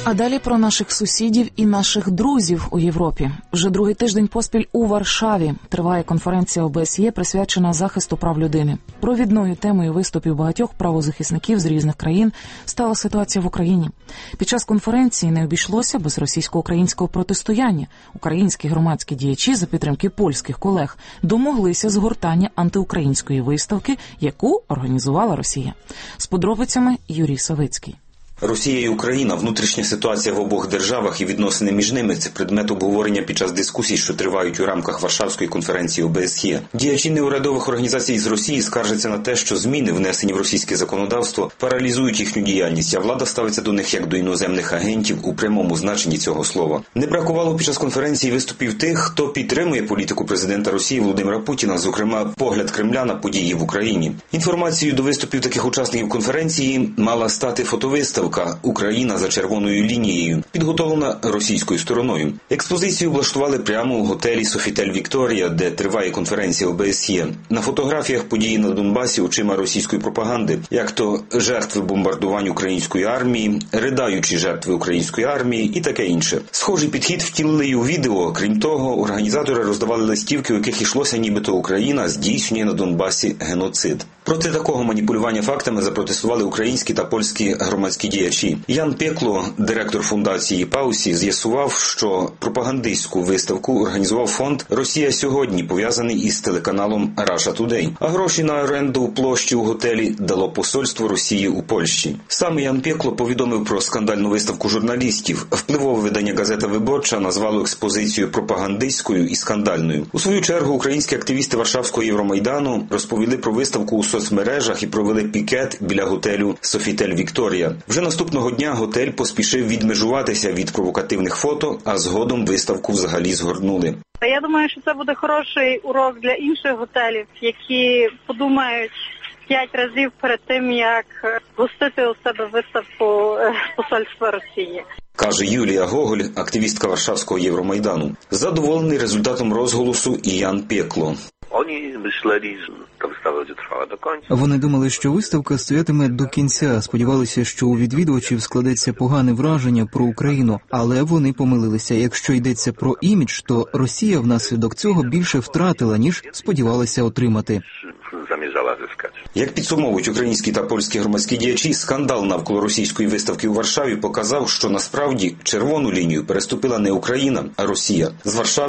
А далі про наших сусідів і наших друзів у Європі. Вже другий тиждень поспіль у Варшаві триває конференція ОБСЄ, присвячена захисту прав людини. Провідною темою виступів багатьох правозахисників з різних країн стала ситуація в Україні. Під час конференції не обійшлося без російсько-українського протистояння. Українські громадські діячі за підтримки польських колег домоглися згортання антиукраїнської виставки, яку організувала Росія. З подробицями Юрій Савицький. Росія і Україна, внутрішня ситуація в обох державах і відносини між ними – це предмет обговорення під час дискусій, що тривають у рамках Варшавської конференції ОБСЄ. Діячі неурядових організацій з Росії скаржаться на те, що зміни, внесені в російське законодавство, паралізують їхню діяльність, а влада ставиться до них як до іноземних агентів у прямому значенні цього слова. Не бракувало під час конференції виступів тих, хто підтримує політику президента Росії Володимира Путіна, зокрема, погляд Кремля на події в Україні. Інформацією до виступів таких учасників конференції мала стати фотовиставка «Україна за червоною лінією», підготовлена російською стороною. Експозицію влаштували прямо у готелі «Софітель Вікторія», де триває конференція ОБСЄ. На фотографіях події на Донбасі очима російської пропаганди, як то жертви бомбардувань української армії, ридаючі жертви української армії і таке інше. Схожий підхід втілили й у відео. Крім того, організатори роздавали листівки, у яких йшлося, нібито Україна здійснює на Донбасі геноцид. Проти такого маніпулювання фактами запротестували українські та польські громадські діячі. Ян Пекло, директор фундації Паусі, з'ясував, що пропагандистську виставку організував фонд «Росія сьогодні», пов'язаний із телеканалом Russia Today. А гроші на оренду площі у готелі дало посольство Росії у Польщі. Саме Ян Пекло повідомив про скандальну виставку журналістів. Впливове видання «Газета Виборча» назвало експозицію пропагандистською і скандальною. У свою чергу українські активісти Варшавського Євромайдану розповіли про виставку у соцмережах і провели пікет біля готелю «Софітель Вікторія». Вже наступного дня готель поспішив відмежуватися від провокативних фото, а згодом виставку взагалі згорнули. Я думаю, що це буде хороший урок для інших готелів, які подумають 5 разів перед тим, як гостити у себе виставку посольства Росії. Каже Юлія Гоголь, активістка Варшавського Євромайдану. Задоволений результатом розголосу і Ян Пекло. Вони думали, що виставка стоятиме до кінця, сподівалися, що у відвідувачів складеться погане враження про Україну, але вони помилилися. Якщо йдеться про імідж, то Росія внаслідок цього більше втратила, ніж сподівалася отримати. Як підсумовують українські та польські громадські діячі, скандал навколо російської виставки у Варшаві показав, що насправді червону лінію переступила не Україна, а Росія. З Варшави